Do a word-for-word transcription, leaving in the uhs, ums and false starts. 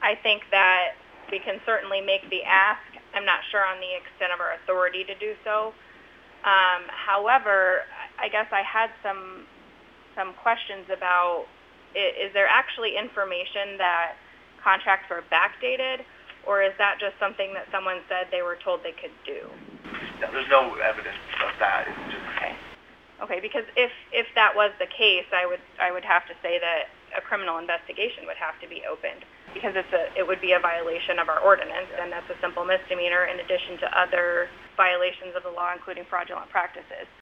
I think that we can certainly make the ask. I'm not sure on the extent of our authority to do so. Um, however, I guess I had some some questions about, is there actually information that contracts were backdated, or is that just something that someone said they were told they could do? No, there's no evidence of that. It's just okay. Okay, because if if that was the case, I would I would have to say that a criminal investigation would have to be opened, because it's a it would be a violation of our ordinance, and that's a simple misdemeanor in addition to other violations of the law, including fraudulent practices.